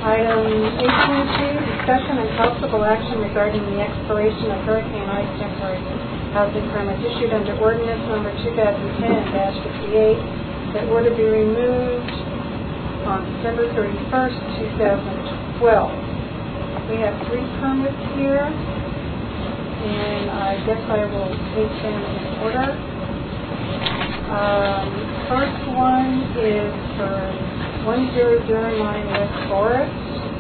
Item 18.2, discussion and possible action regarding the expiration of Hurricane Ike temporary housing permit issued under ordinance number 2010-58 that were to be removed on December 31st, 2012. We have 3 permits here, and I guess I will take them in order. First one is for 1009 West Forest.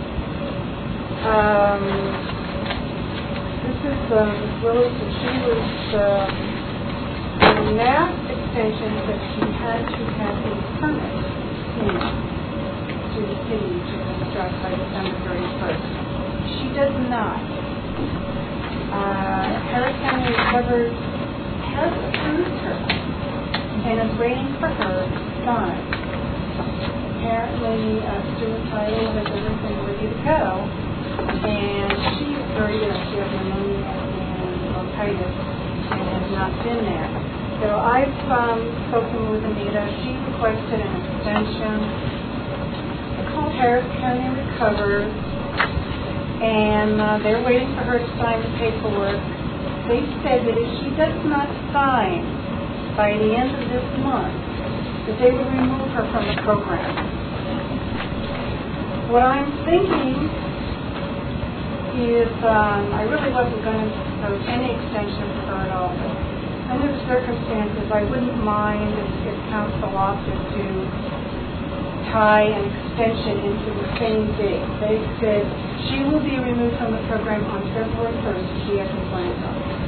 This is Ms. Willis, and she was the last extension that she had to have a permit to the city to construct by December 31st. She does not. Harris County Recovered has approved her and is waiting for her to sign. Apparently, Stuart Title has everything ready to go, and she is very ill. She has pneumonia and bronchitis and has not been there. So I've spoken with Anita. She requested an extension. I called Harris County Recovered, and they're waiting for her to sign the paperwork. They said that if she does not sign by the end of this month, that they would remove her from the program. What I'm thinking is I really wasn't going to propose any extension for her at all. But under the circumstances, I wouldn't mind if council opted to tie an extension into the same date. They said she will be removed from the program on February 1st if she has compliance on it.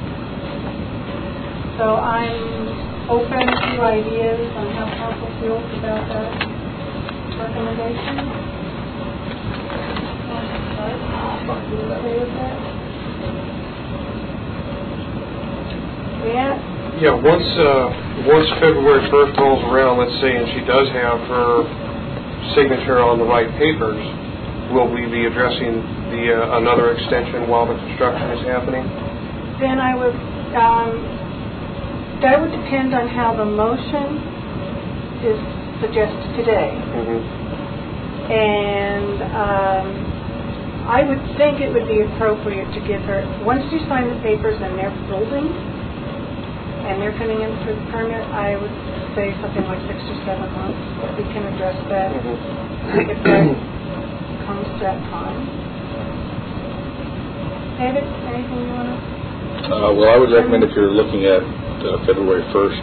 So I'm open to ideas on how council feels about that recommendation. You okay with that? Yeah, once February 1st rolls around, let's say, and she does have her signature on the right papers, will we be addressing the another extension while the construction is happening? Then I would, that would depend on how the motion is suggested today. Mm-hmm. And I would think it would be appropriate to give her, once you sign the papers and they're building, and they're coming in for the permit, I would say something like 6 or 7 months. We can address that if that comes to that time. David, anything you want to? Well, I would recommend if you're looking at February 1st,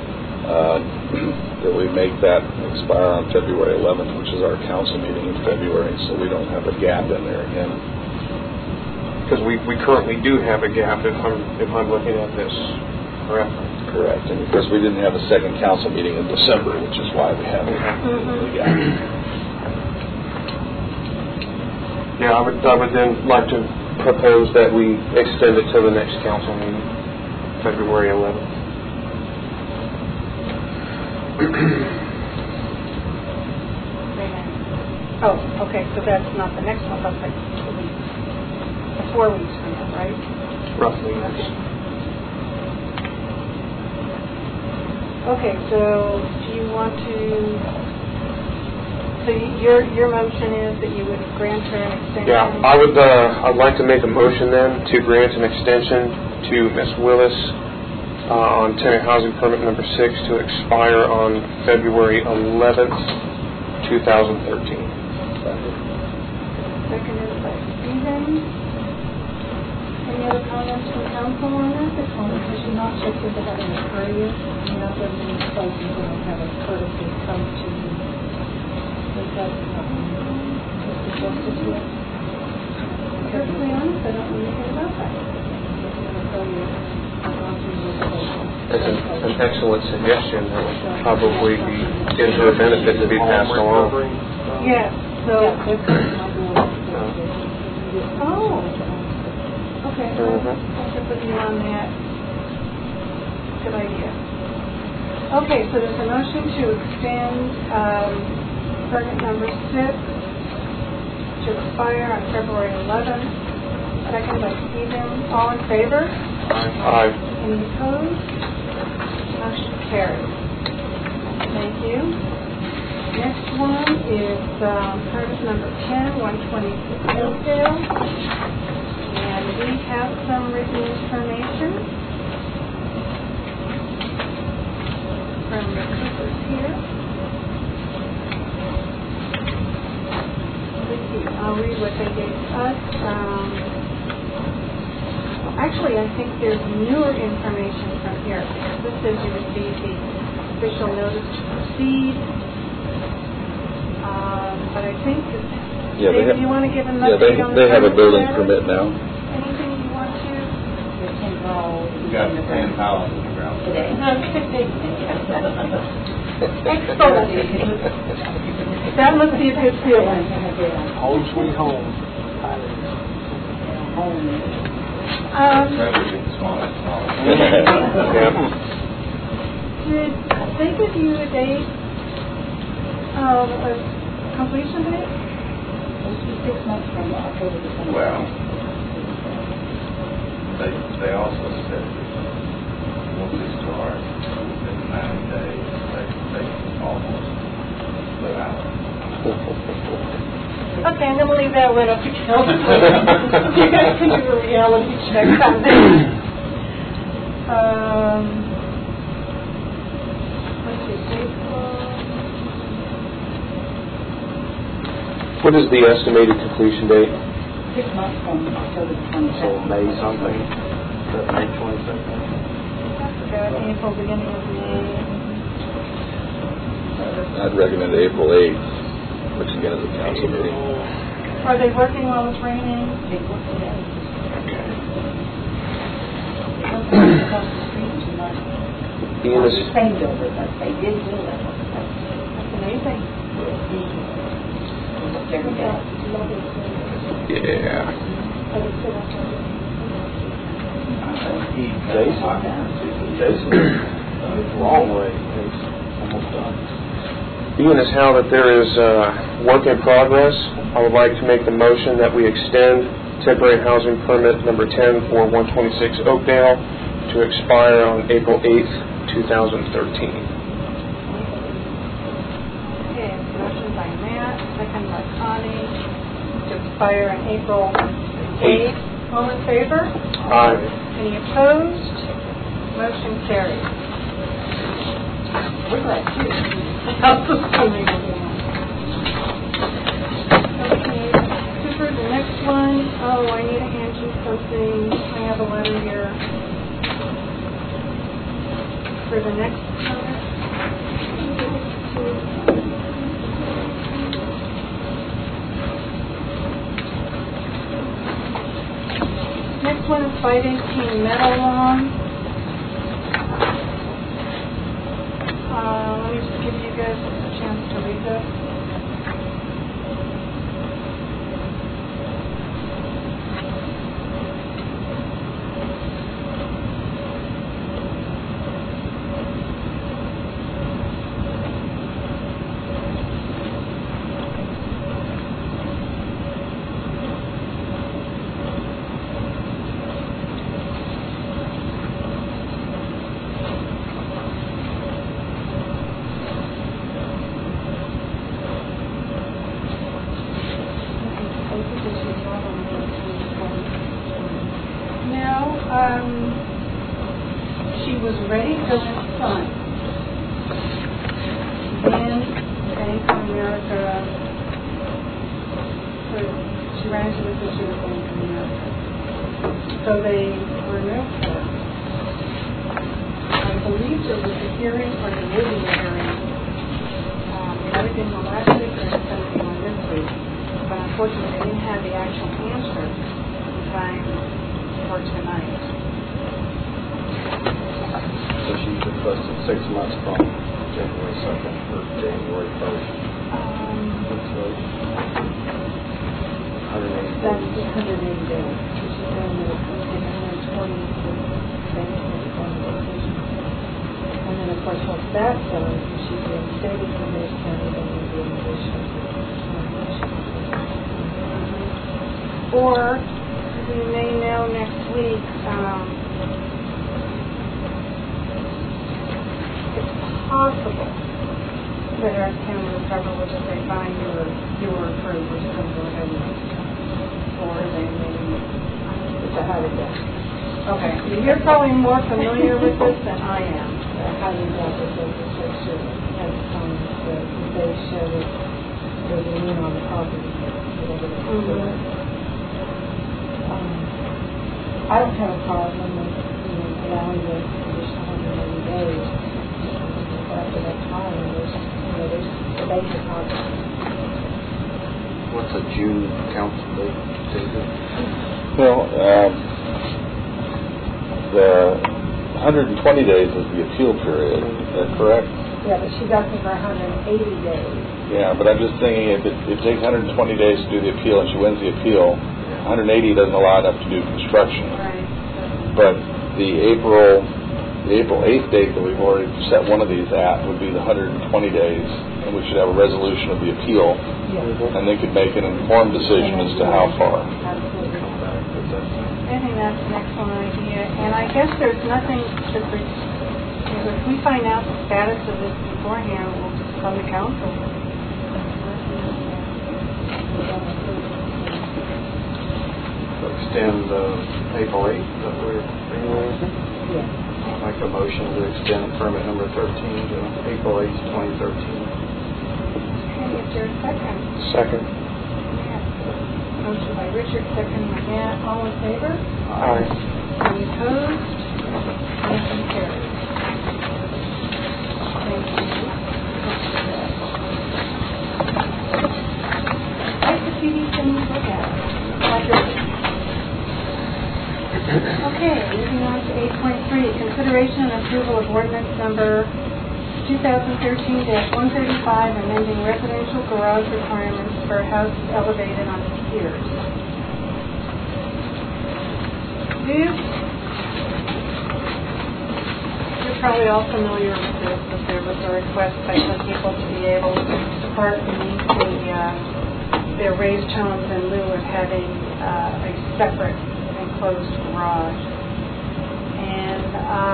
that we make that expire on February 11th, which is our council meeting in February, so we don't have a gap in there again. Because we currently do have a gap if I'm looking at this correctly. Correct, and because we didn't have a second council meeting in December, which is why we have the gap. Yeah, I would then like to propose that we extend it to the next council meeting, February 11th. Oh, okay, so that's not the next one, that's like 2 weeks. 4 weeks from now, right? Roughly, yes. Okay, so do you want to, so your motion is that you would grant her an extension? Yeah, I'd like to make a motion then to grant an extension to Ms. Willis on tenant housing permit number 6 to expire on February 11th, 2013. Seconded by Stephen. Any other comments from council on that? This one, because you're not just into having a courier, you're not going to be close and don't have a courtesy come to you. Is that Mr. Justice here? Perfectly honest, I don't know anything about that. That's an excellent suggestion. That would probably be to her benefit to be passed along. Yes. So. Oh. Okay. I should put you on that. Good idea. Okay. So there's a motion to extend permit number 6 to expire on February 11th. Second by Stephen. All in favor? Aye. Any opposed? Motion carries. Thank you. Next one is Curtis number 10, 126 Hillsdale. And we have some written information from the Coopers here. Let's see, I'll read what they gave us. Actually, I think there's newer information from here. This says you received the official notice to proceed. But I think that, David, you want to give an update on the they have a building status? permit now. Anything you want to? We got 10 piles in the ground today. Excellent. That must be a good feeling. Home sweet home. Did they give you a date of a completion date? 6 months from October the 20th. Well, they also said once it starts, within 90 days, they almost split out. Okay, I'm going to leave that one up to Kelly. You guys can do a reality check on that. Let's see, Facebook. What is the estimated completion date? 6 months from October the 22nd. So May something, May 22nd. April, beginning of May. I'd recommend April 8th, which again is a council meeting. Are they working while it's raining? They work today. Okay. They don't work across the street too much. Being Not as, the same builder, but they did do that. That's amazing. Every day. yeah. Jason, long way. It's almost done. Being as how that there is work in progress, I would like to make the motion that we extend temporary housing permit number 10 for 126 Oakdale to expire on April 8th, 2013. Okay, motion by Matt, second by Connie, to expire on April 8th. All in favor? Aye. Any opposed? Motion carries. We're glad too. Okay, Cooper, the next one. Oh, I need to hand you something. I have a letter here for the next permit. Next one is 518 Meadow Lawn. Let me just give you guys a chance to read this. She was ready to sign. Then Bank of America, she ran into this issue with Bank of America. So they removed her. I believe there was a hearing, or there will be a hearing. Everything on last week, or something on this week. But unfortunately, they didn't have the actual answer in time for tonight. So she's requested 6 months from January 2nd or January 1st. That's 180 That's days. 180 days. She's saying that it's going to take 120 to bank on the vacation. And then, of course, once that's done, she's reinstated from this county, then there'll be an additional. Or we may know next week, it's possible the Harris County would cover, we'll just say, fine, you were approved, we're just going to go ahead and, or they maybe, It's a HUD debt. okay, you're probably more familiar with this than I am. A HUD debt is a restriction has some that they show that there's a lien on the property, whatever they do. I don't have a problem with, allowing the additional 180 days. After that time, there's the basic project. What's a June council date, David? Well, the 120 days is the appeal period, is that correct? Yeah, but she's asking for 180 days. Yeah, but I'm just thinking if it takes 120 days to do the appeal and she wins the appeal, 180 doesn't allow enough to do construction. Right. But the April 8th date that we've already set one of these at would be the 120 days, and we should have a resolution of the appeal, and they could make an informed decision as to how far. Absolutely. I think that's an excellent idea, and I guess there's nothing to, if we find out the status of this beforehand, we'll just come to council. Extend April 8th that we're bringing. Yes. I'll make a motion to extend permit number 13 to April 8th, 2013. Okay, is there a second? Second. Yes. Motion by Richard, second by Matt. All in favor? Aye. Any opposed? Motion carries. Thank you. Like the TV things look at. Like this. Okay, moving on to 8.3, consideration and approval of ordinance number 2013-135, amending residential garage requirements for houses elevated on piers. You're probably all familiar with this, but there was a request by some people to be able to park beneath their raised homes in lieu of having a separate enclosed garage. And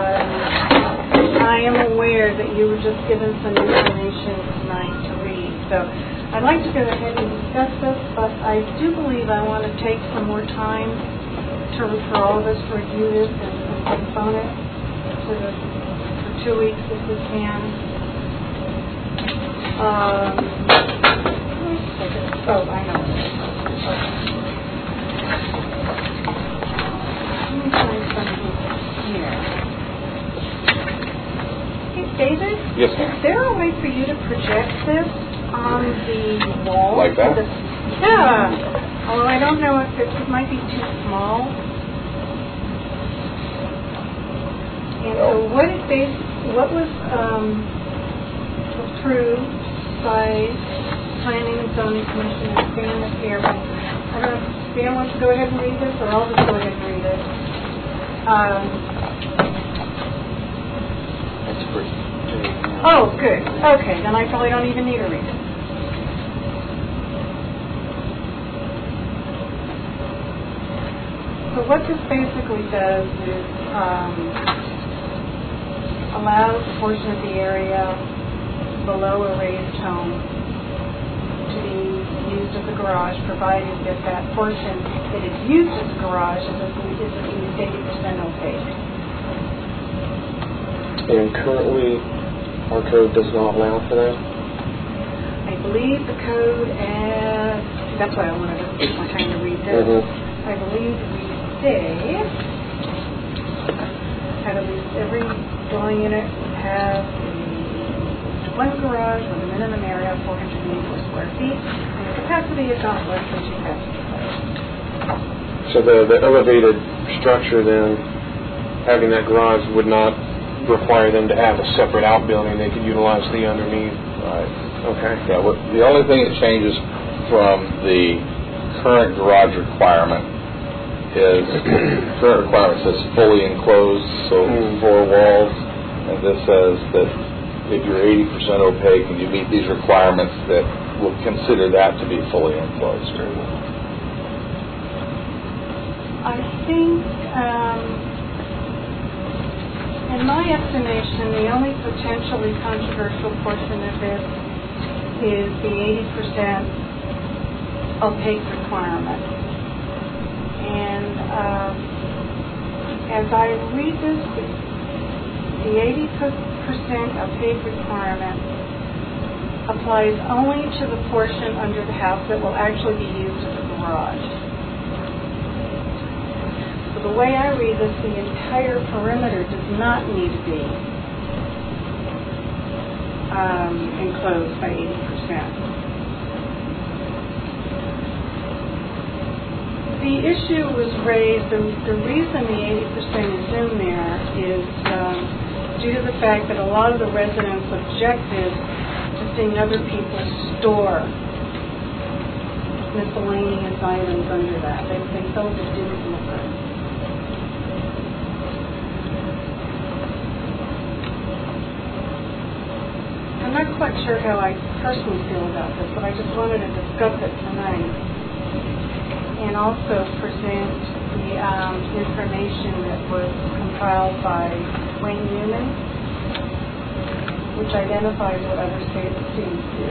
I am aware that you were just given some information tonight to read. So I'd like to go ahead and discuss this, but I do believe I want to take some more time for all of us to review this and postpone it for 2 weeks if we can. Oh, I know. Let me find something here. Hey, David? Yes, ma'am. Is there a way for you to project this on the wall? Like that? Yeah. Although I don't know if it might be too small. And so what was approved by Planning and Zoning Commission, and Stan is here, but I don't know if Stan wants to go ahead and read this, or I'll just go ahead and read it. That's pretty big. Oh, good. Okay, then I probably don't even need to read it. So what this basically does is allows a portion of the area below a raised home to be used as a garage, provided that that portion that is used as a garage is at least 80% opaque. And currently, our code does not allow for that? I believe the code that's why I wanted to take my time to read this. Mm-hmm. I believe we say that at least every dwelling unit would have one garage with a minimum area of 484 square feet, and the capacity is not less than 2 passenger. So the elevated structure then, having that garage would not require them to have a separate outbuilding. They could utilize the underneath. Right. Okay. Yeah, the only thing that changes from the current garage requirement is the current requirement says fully enclosed, so 4 walls, and this says that if you're 80% opaque and you meet these requirements, that we'll consider that to be fully enclosed. I think, in my estimation, the only potentially controversial portion of this is the 80% opaque requirement. And as I read this, the 80% opaque requirement applies only to the portion under the house that will actually be used as a garage. So the way I read this, the entire perimeter does not need to be enclosed by 80%. The issue was raised, the reason the 80% is in there is due to the fact that a lot of the residents objected to seeing other people store miscellaneous items under that. They felt it didn't look good. I'm not quite sure how I personally feel about this, but I just wanted to discuss it tonight and also present the information that was compiled by Wayne Newman, which identifies what other cities do,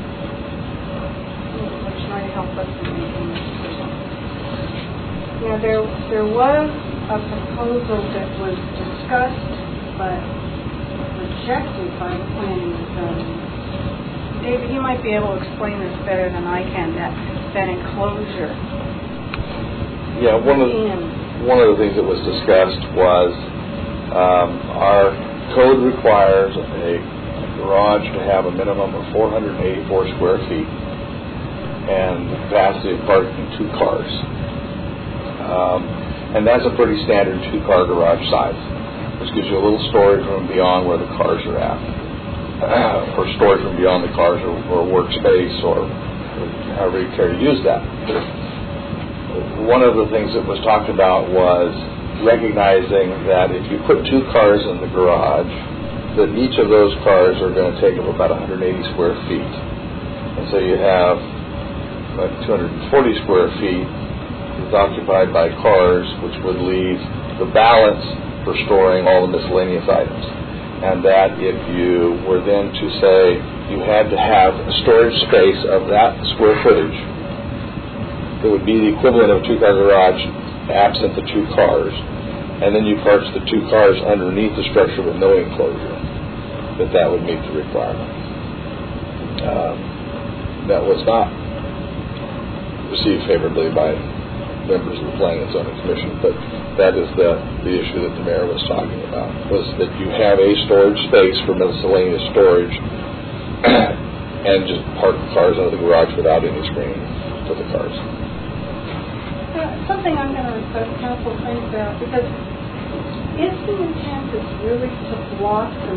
which might help us in making this decision. Now, there was a proposal that was discussed but rejected by the planning and zoning. David, you might be able to explain this better than I can, that enclosure. Yeah, one of the things that was discussed was our code requires a garage to have a minimum of 484 square feet and the capacity of parking 2 cars. And that's a pretty standard 2-car garage size, which gives you a little storage room beyond where the cars are at, or storage room beyond the cars, or workspace, or however you care to use that. One of the things that was talked about was recognizing that if you put 2 cars in the garage, that each of those cars are going to take up about 180 square feet. And so you have about 240 square feet is occupied by cars, which would leave the balance for storing all the miscellaneous items. And that if you were then to say you had to have a storage space of that square footage, it would be the equivalent of a 2-car garage absent the 2 cars, and then you park the 2 cars underneath the structure with no enclosure, that would meet the requirement. That was not received favorably by members of the Planning and Zoning Commission, but that is the issue that the mayor was talking about, was that you have a storage space for miscellaneous storage and just park the cars out of the garage without any screening for the cars. Something I'm going to request council think about, because if the intent is really to block the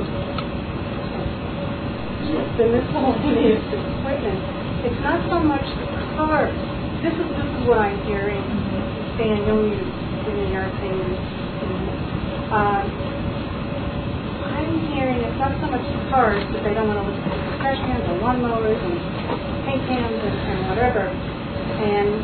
miscellaneous equipment, it's not so much the cars. This is what I'm hearing. Stan, you'll use in your opinion. I'm hearing it's not so much the cars, but they don't want to look at the trash cans or lawnmowers and paint cans and whatever. And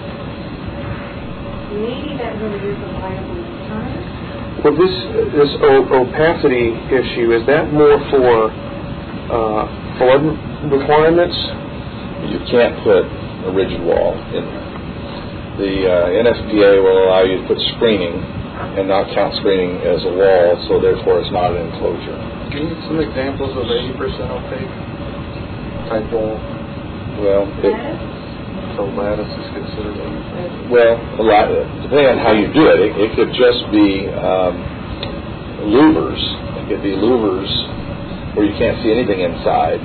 maybe that really is a viable alternative. Well, this opacity issue, is that more for flood requirements? You can't put a rigid wall in there. The NFPA will allow you to put screening and not count screening as a wall, so therefore it's not an enclosure. Can you give some examples of 80% opaque type wall? Well, So lattice is considered opaque? well, depending on how you do it, it could just be louvers. It could be louvers where you can't see anything inside.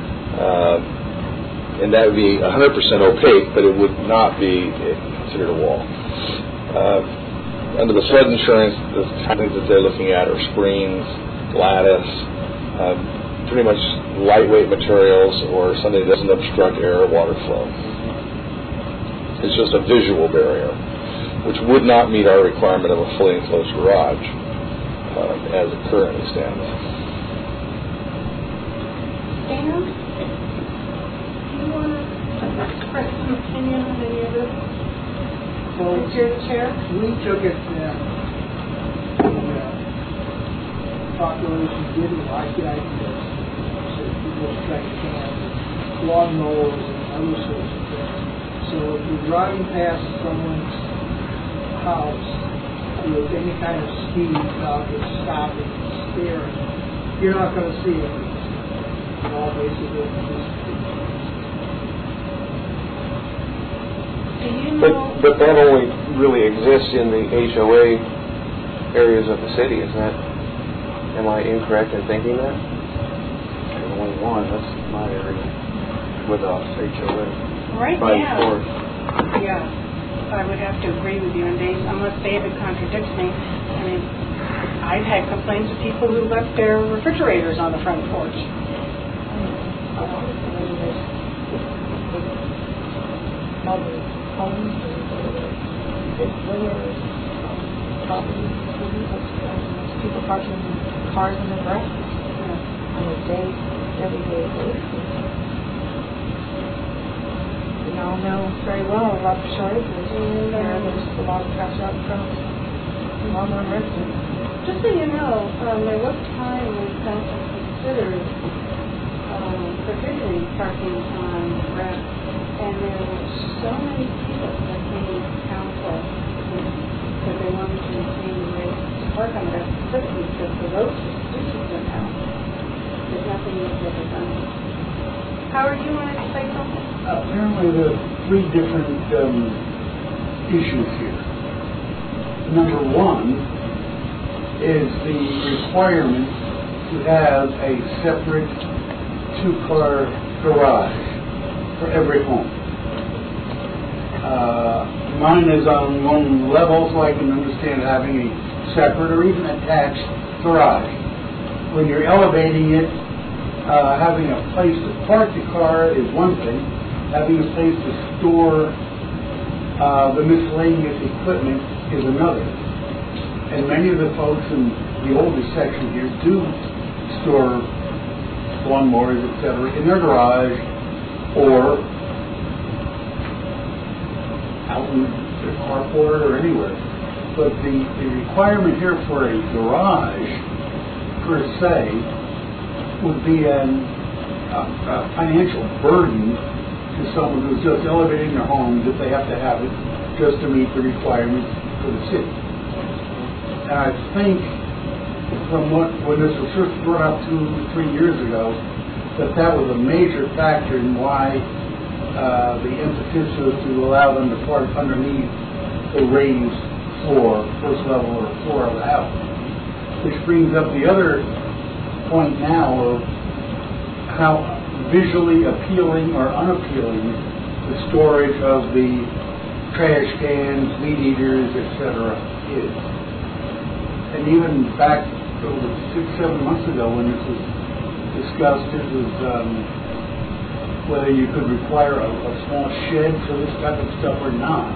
And that would be 100% opaque, but it would not be considered a wall. Under the flood insurance, the things that they're looking at are screens, lattice, pretty much lightweight materials, or something that doesn't obstruct air or water flow. It's just a visual barrier, which would not meet our requirement of a fully enclosed garage as it currently stands. Dan, do you want to express some opinion on any of this? Well, Since you're the chair? we took it that the population didn't like the idea, so people strike cans lawnmowers and other sorts of things. So if you're driving past someone's house with any kind of speed without just stopping and staring, you're not going to see it. It's all basically just. Do you know? But that only really exists in the HOA areas of the city, is that? Am I incorrect in thinking that? There's only one, that's my area, with us, HOA. Right By now, force. yeah, I would have to agree with you, and unless David contradicts me, I mean, I've had complaints of people who left their refrigerators on the front porch. Homes, big winners, properties, people parking cars in their garages on a everyday basis. We all know very well about the shortages. There's a lot of trash out front, well-known residents. Just so you know, there was time when council considered prohibiting parking on grass, and there were so many people that came to council because they wanted to maintain the right to park on grass, specifically because the roads were stupid right now. There's nothing that's ever done. Howard, you wanted to say something? Apparently there are three different issues here. Number one is the requirement to have a separate two-car garage for every home. Mine is on one level, so I can understand having a separate or even attached garage. When you're elevating it, having a place to park the car is one thing. Having a place to store the miscellaneous equipment is another. And many of the folks in the older section here do store lawnmowers, etc., in their garage or out in their carport or anywhere. But the requirement here for a garage, per se, would be a financial burden to someone who's just elevating their home if they have to have it just to meet the requirements for the city. And I think from when this was first brought up 2-3 years ago, that was a major factor in why the impetus was to allow them to park underneath the raised floor, first level or floor of the house. Which brings up the other point now of how visually appealing or unappealing the storage of the trash cans, meat eaters, etc. is. And even back over 6-7 months ago when this was discussed, it was whether you could require a small shed for this type of stuff or not.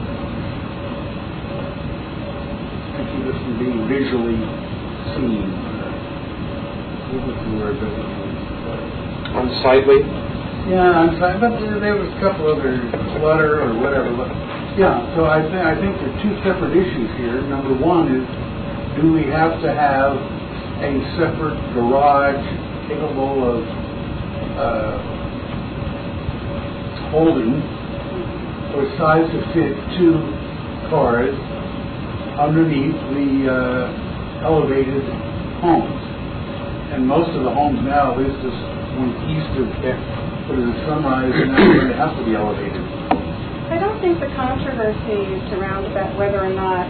I think this from being visually seen. What was the word that was used? Unsightly? Yeah, unsightly. But there was a couple other clutter or whatever. But yeah, so I think there are two separate issues here. Number one is, do we have to have a separate garage capable of holding or size to fit 2 cars underneath the elevated homes? And most of the homes now, at least this one east of Sunrise, now going to have to be elevated. I don't think the controversy surrounds about whether or not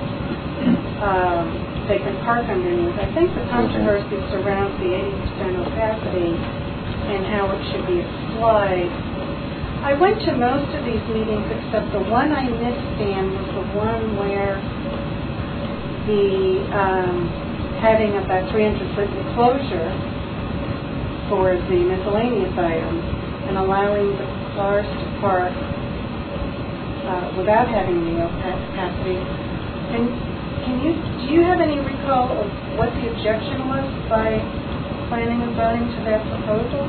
they can park underneath. I think the controversy surrounds the 80% opacity and how it should be applied. I went to most of these meetings except the one I missed, Dan, was the one where the having about 300-foot enclosure for the miscellaneous items and allowing the cars to park without having the capacity. And do you have any recall of what the objection was by planning and zoning to that proposal?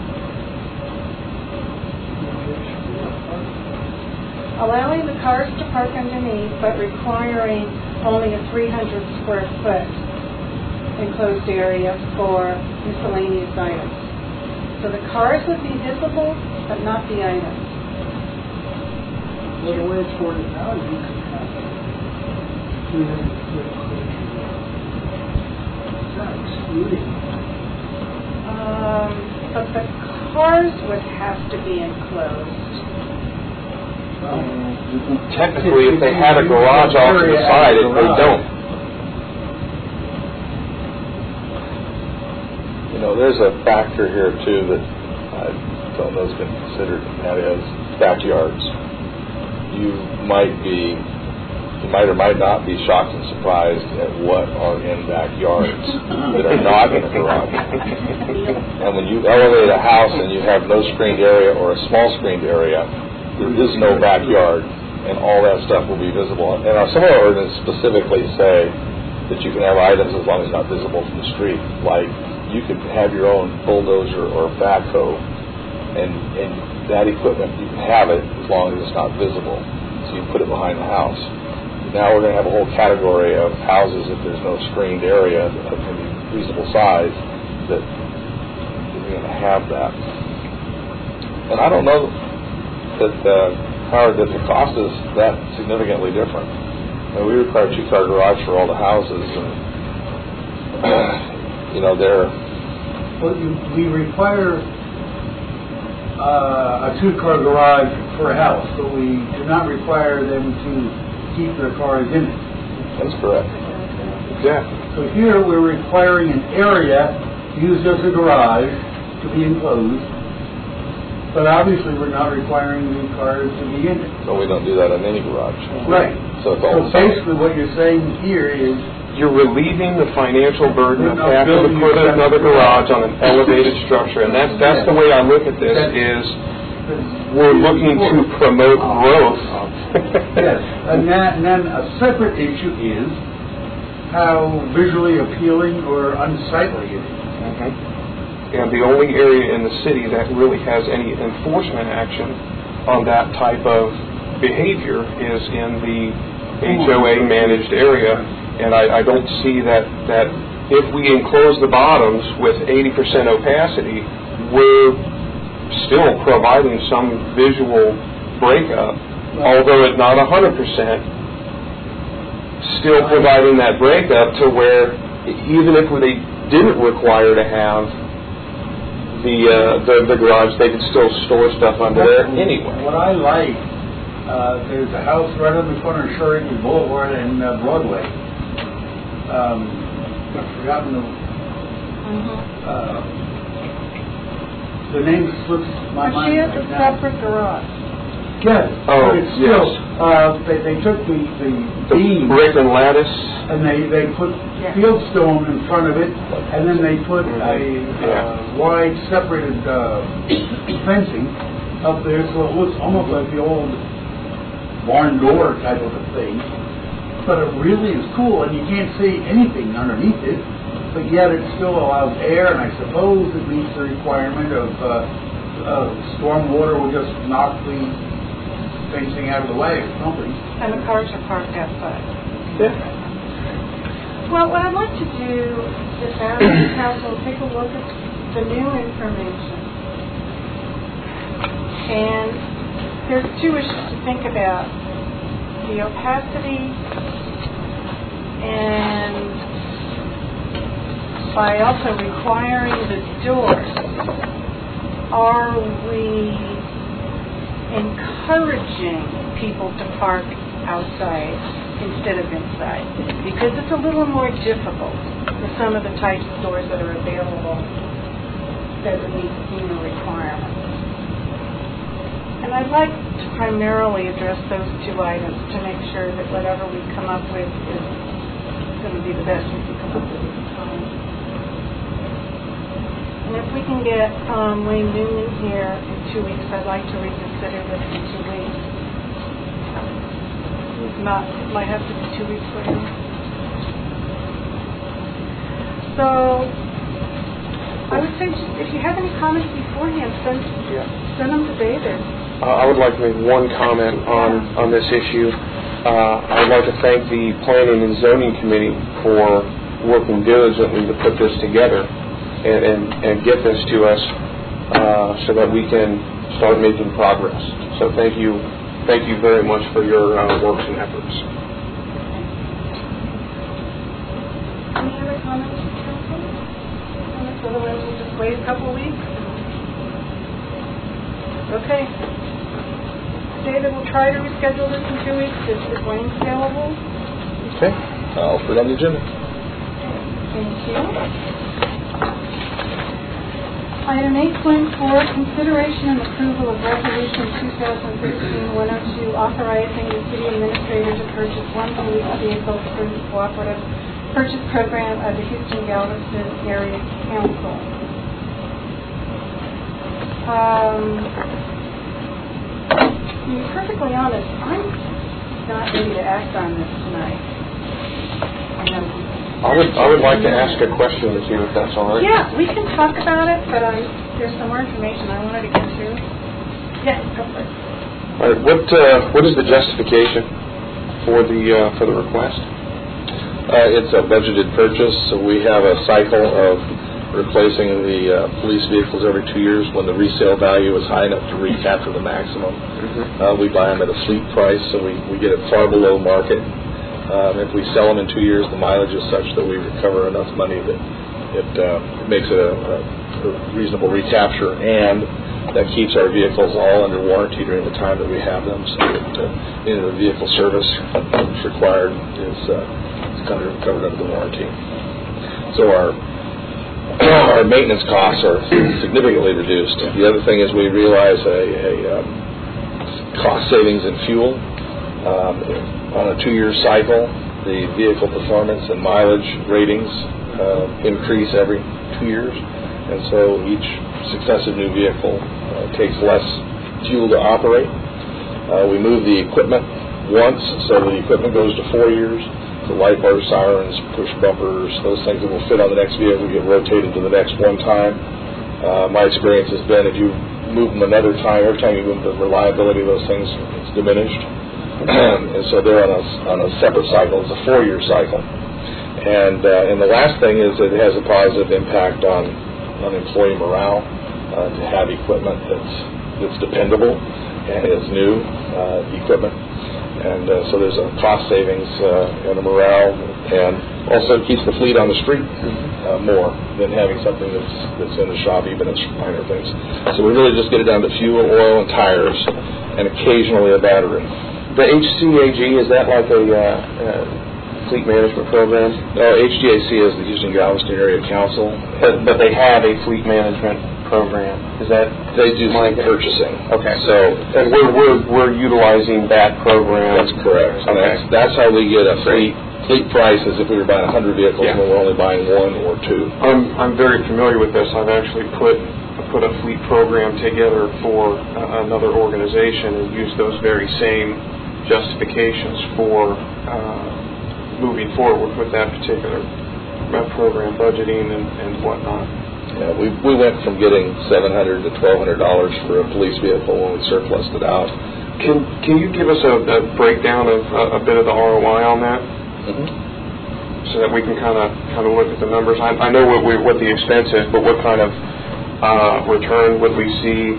Allowing the cars to park underneath, but requiring only a 300 square foot enclosed area for miscellaneous items. So the cars would be visible, but not the items. Well, the way it's worded now, you can have 300 foot closure. It's not excluding. But the cars would have to be enclosed. Technically, if they had a garage off to the side, they don't. You know, there's a factor here too that I don't know has been considered, and that is backyards. You might or might not be shocked and surprised at what are in backyards that are not in a garage. And when you elevate a house and you have no screened area or a small screened area, there is no backyard, and all that stuff will be visible. And some of our ordinances specifically say that you can have items as long as it's not visible from the street. Like you could have your own bulldozer or backhoe, and that equipment, you can have it as long as it's not visible. So you put it behind the house. Now we're going to have a whole category of houses if there's no screened area of any reasonable size that you're going to have that. And I don't know that the cost is that significantly different. And we require a 2-car garage for all the houses, and they're. Well, we require a 2-car garage for a house, but we do not require them to keep their cars in it. That's correct. Yeah. So here we're requiring an area used as a garage to be enclosed, but obviously we're not requiring the cars to be in it. So we don't do that in any garage. Right. So it's all basically what you're saying here is you're relieving the financial burden of having to put another garage on an elevated structure, and that's the way I look at this. Is we're looking to promote growth. Yes, and then a separate issue is how visually appealing or unsightly it is. And the only area in the city that really has any enforcement action on that type of behavior is in the HOA managed area. And I don't see that if we enclose the bottoms with 80% opacity, we're still providing some visual breakup, although it's not 100%, still providing that breakup to where even if they didn't require to have the garage, they could still store stuff under there anyway. What I like, there's a house right on the corner of Sheridan Boulevard and Broadway. I've forgotten the name slips my But mind. she has a separate garage. Yes. Oh, but it's still, they took the beam brick and lattice. and they put fieldstone in front of it, and then they put a wide separated fencing up there, so it looks almost like the old barn door type of a thing. But it really is cool, and you can't see anything underneath it, but yet it still allows air, and I suppose it meets the requirement of storm water will just knock the fencing out of the way or something. And the cars are parked outside. Yeah. Well, what I'd like to do is ask the council to take a look at the new information. And there's 2 issues to think about. The opacity, and by also requiring the doors, are we encouraging people to park outside instead of inside? Because it's a little more difficult with some of the types of doors that are available that would meet the requirements. And I'd like to primarily address those 2 items to make sure that whatever we come up with is going to be the best we can come up with at the time. And if we can get Wayne Newman here in 2 weeks, I'd like to reconsider this in 2 weeks. If not, it might have to be 2 weeks later. So I would say if you have any comments beforehand, send them to David. I would like to make one comment on this issue. I would like to thank the Planning and Zoning Committee for working diligently to put this together and get this to us. so that we can start making progress. So thank you very much for your works and efforts. Any other comments, council? Otherwise, we'll just wait a couple of weeks. Okay. David, we'll try to reschedule this in 2 weeks. Is Wayne available? Okay. I'll put it on the agenda. Thank you. Item 8.4, consideration and approval of resolution 2013-102 authorizing the city administrator to purchase one police vehicle through the cooperative purchase program of the Houston-Galveston Area Council. To be perfectly honest, I'm not ready to act on this tonight. I would like to ask a question with you, if that's all right. Yeah, we can talk about it, but there's some more information I wanted to get to. Yes, go for it. All right. What is the justification for the request? It's a budgeted purchase, so we have a cycle of replacing the police vehicles every 2 years when the resale value is high enough to recapture the maximum. We buy them at a fleet price, so we get it far below market. If we sell them in 2 years, the mileage is such that we recover enough money that it makes it a reasonable recapture, and that keeps our vehicles all under warranty during the time that we have them, so that any of the vehicle service that's required is covered under the warranty. So our maintenance costs are significantly reduced. The other thing is we realize a cost savings in fuel. On a 2-year cycle, the vehicle performance and mileage ratings increase every 2 years, and so each successive new vehicle takes less fuel to operate. We move the equipment once, so the equipment goes to 4 years. The light bars, sirens, push bumpers, those things that will fit on the next vehicle get rotated to the next one time. My experience has been if you move them another time, every time you move the reliability of those things is diminished. And so they're on a separate cycle. It's a 4-year cycle. And the last thing is that it has a positive impact on employee morale to have equipment that's dependable and is new equipment. And so there's a cost savings and a morale, and also it keeps the fleet on the street more than having something that's in the shop, even in minor things. So we really just get it down to fuel, oil, and tires, and occasionally a battery. The HCAG, is that like a fleet management program? No, HGAC is the Houston Galveston Area Council. But they have a fleet management program. Is that they do purchasing? Okay. So and we're utilizing that program. That's correct. Okay. That's how we get a fleet price, as if we were buying 100 vehicles when we're only buying 1 or 2. I'm very familiar with this. I've actually put a fleet program together for another organization and used those very same justifications for moving forward with that particular program, budgeting and whatnot. Yeah, we went from getting $700 to $1,200 for a police vehicle when we surplused it out. Can you give us a breakdown of a bit of the ROI on that, so that we can kind of look at the numbers? I know what the expense is, but what kind of return would we see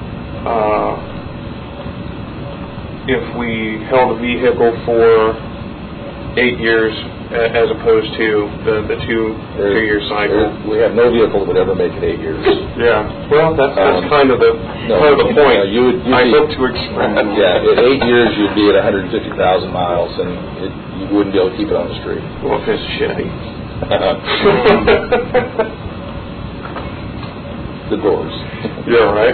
if we held a vehicle for 8 years as opposed to the two-year cycle? We have no vehicle that would ever make it 8 years. Yeah. Well, that's kind of the point. I hope to express. Yeah, at 8 years you'd be at 150,000 miles, and you wouldn't be able to keep it on the street. Well, if it's shitty. The doors. Yeah, right.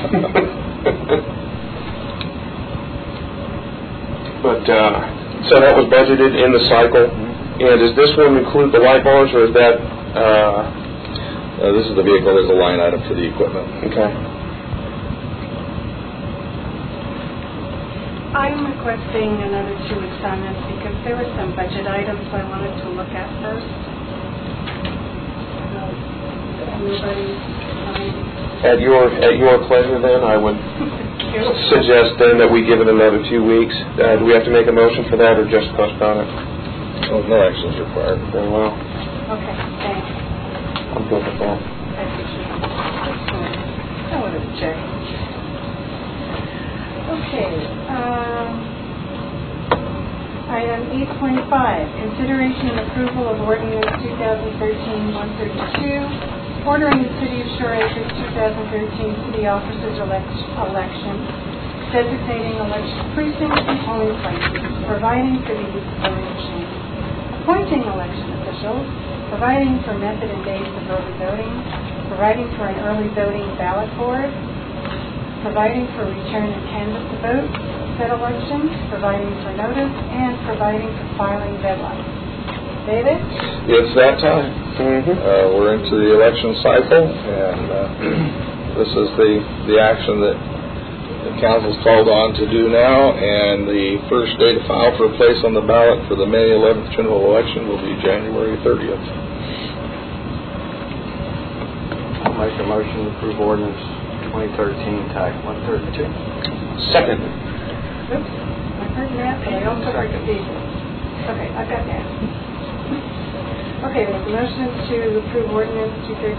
But so that was budgeted in the cycle. And does this one include the light bars, or is that? This is the vehicle. There's a line item for the equipment. Okay. I'm requesting another 2 weeks on this because there were some budget items I wanted to look at first. At your pleasure, then, I would suggest then that we give it another 2 weeks. Do we have to make a motion for that, or just postpone it? Oh, no action is required. Very well. Okay, thanks. I'm good with that. I appreciate it. I would have checked. Okay. Item 8.5, consideration and approval of ordinance 2013-132, ordering the City of Shore Acres 2013 city officers election, designating election precincts and polling places, providing for the use of voting machines, appointing election officials, providing for method and dates of early voting, providing for an early voting ballot board, providing for return and canvass to vote said elections, providing for notice, and providing for filing deadlines. David? It's that time. Mm-hmm. We're into the election cycle, and this is the action that the council's called on to do now, and the first day to file for a place on the ballot for the May 11th general election will be January 30th. I'll make a motion to approve ordinance 2013 TAC 132. Second. Oops, I heard that, but I also heard Steve. Okay, I've got that. Okay, there's a motion to approve ordinance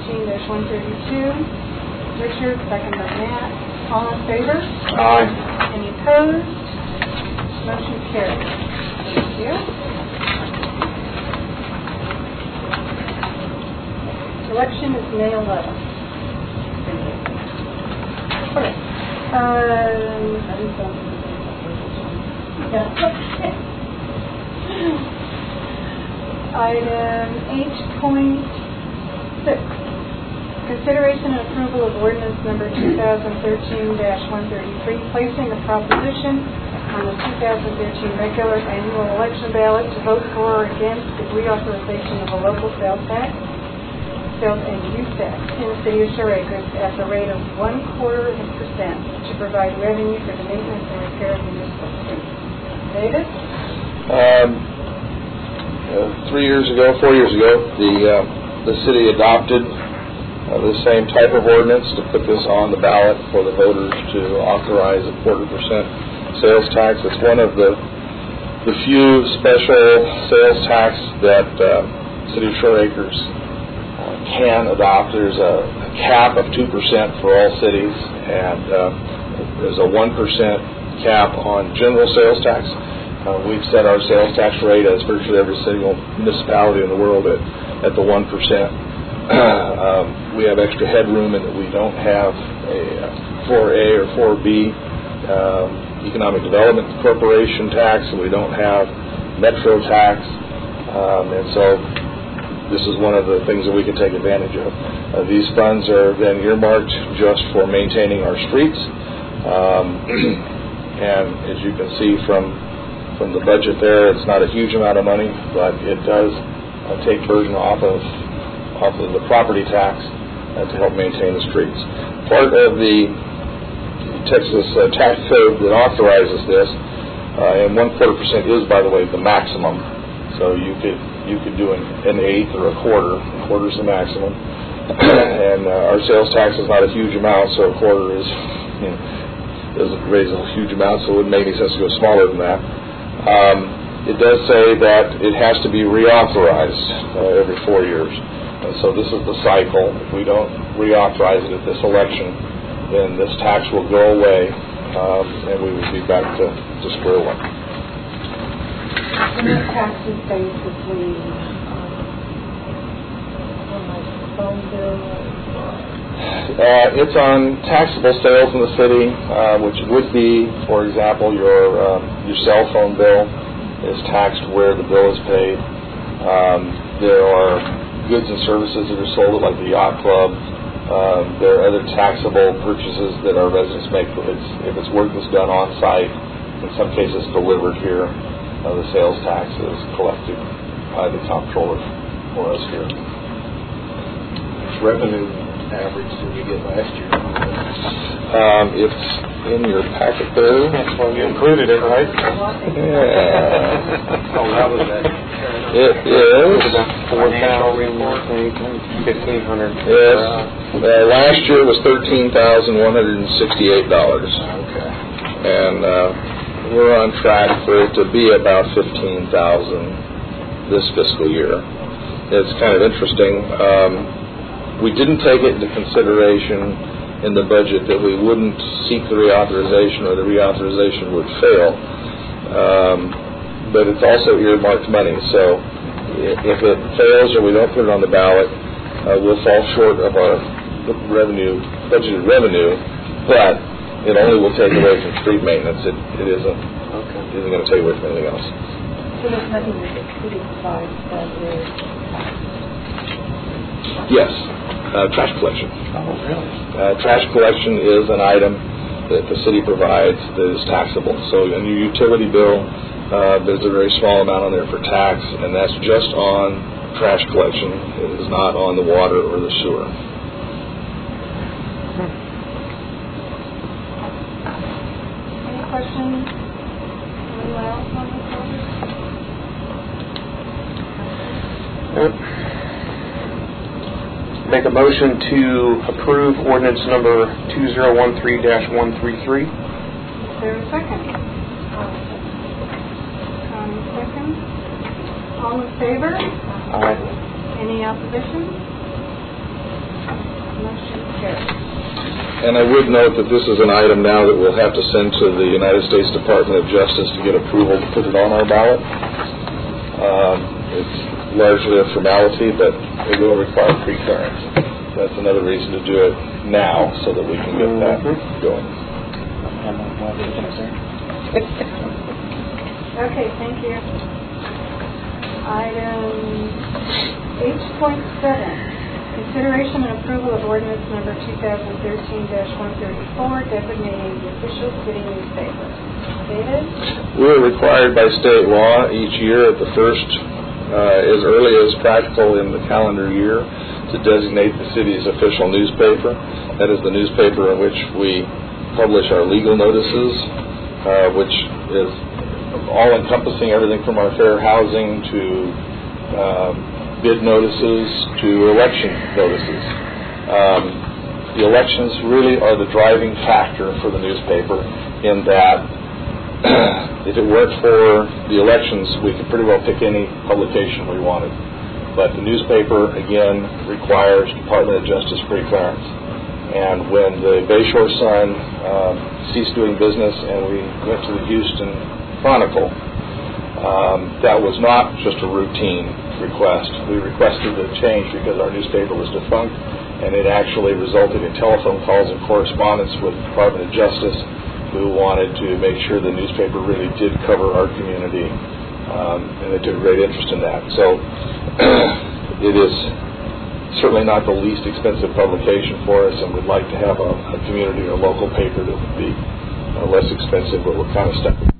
213-132. Richard, second by Matt. All in favor? Aye. Any opposed? Motion carries. Thank you. Election is May 11th. Okay. Item 8.6. Consideration and approval of ordinance number 2013-133, placing a proposition on the 2013 regular annual election ballot to vote for or against the reauthorization of a local sales tax, sales and use tax in the City of Shore Acres at the rate of 0.25% to provide revenue for the maintenance and repair of municipal streets. David? 4 years ago, the city adopted the same type of ordinance to put this on the ballot for the voters to authorize a 0.25% sales tax. It's one of the few special sales tax that City of Shore Acres can adopt. There's a cap of 2% for all cities, and there's a 1% cap on general sales tax. We've set our sales tax rate, as virtually every single municipality in the world, at the 1%. We have extra headroom in that we don't have a 4A or 4B Economic Development Corporation tax, and we don't have Metro tax, and so this is one of the things that we can take advantage of. These funds are then earmarked just for maintaining our streets, and as you can see from the budget there, it's not a huge amount of money, but it does take burden off of the property tax to help maintain the streets. Part of the Texas tax code that authorizes this, and 0.25% is, by the way, the maximum. So you could do an eighth or a quarter. A quarter is the maximum, and our sales tax is not a huge amount, so a quarter is doesn't raise a huge amount, so it wouldn't make any sense to go smaller than that. It does say that it has to be reauthorized every 4 years. And so this is the cycle. If we don't reauthorize it at this election, then this tax will go away, and we will be back to square one. And this tax is basically on my phone bill. It's on taxable sales in the city, which would be, for example, your cell phone bill is taxed where the bill is paid. There are goods and services that are sold, like the yacht club. There are other taxable purchases that our residents make. If it's work that's done on site, in some cases delivered here, the sales tax is collected by the comptroller for us here. Revenue average did we get last year? It's in your packet there. Well, you included it, right? Yeah. Oh, that was that. It is. About 4,000, I think, 1,500. Yes. Last year was $13,168. Okay. And we're on track for it to be about $15,000 this fiscal year. It's kind of interesting. We didn't take it into consideration in the budget that we wouldn't seek the reauthorization or the reauthorization would fail. But it's also earmarked money, so if it fails or we don't put it on the ballot, we'll fall short of our budgeted revenue, but it only will take away from street maintenance. It isn't going to take away from anything else. So there's nothing that the city provides that is Yes, trash collection. Oh, really? Trash collection is an item that the city provides that is taxable. So in your utility bill, there's a very small amount on there for tax, and that's just on trash collection. It is not on the water or the sewer. Any questions? Anyone else on this topic? Make a motion to approve ordinance number 2013-133. Is there a second? Second. All in favor? Aye. Any opposition? Motion carries. And I would note that this is an item now that we'll have to send to the United States Department of Justice to get approval to put it on our ballot. It's largely a formality, but it will require pre-clearance. That's another reason to do it now so that we can get that going. Okay, thank you. Item H.7, consideration and approval of ordinance number 2013-134, designating the official city newspaper. David? We're required by state law each year at the first, as early as practical in the calendar year, to designate the city's official newspaper. That is the newspaper in which we publish our legal notices, which is all-encompassing, everything from our fair housing to bid notices to election notices. The elections really are the driving factor for the newspaper, in that if it weren't for the elections, we could pretty well pick any publication we wanted. But the newspaper, again, requires Department of Justice pre-clearance. And when the Bayshore Sun ceased doing business and we went to the Houston Chronicle, that was not just a routine request. We requested a change because our newspaper was defunct, and it actually resulted in telephone calls and correspondence with the Department of Justice, who wanted to make sure the newspaper really did cover our community, and they took great interest in that. So it is certainly not the least expensive publication for us, and we'd like to have a community or local paper that would be less expensive, but we're kind of stuck with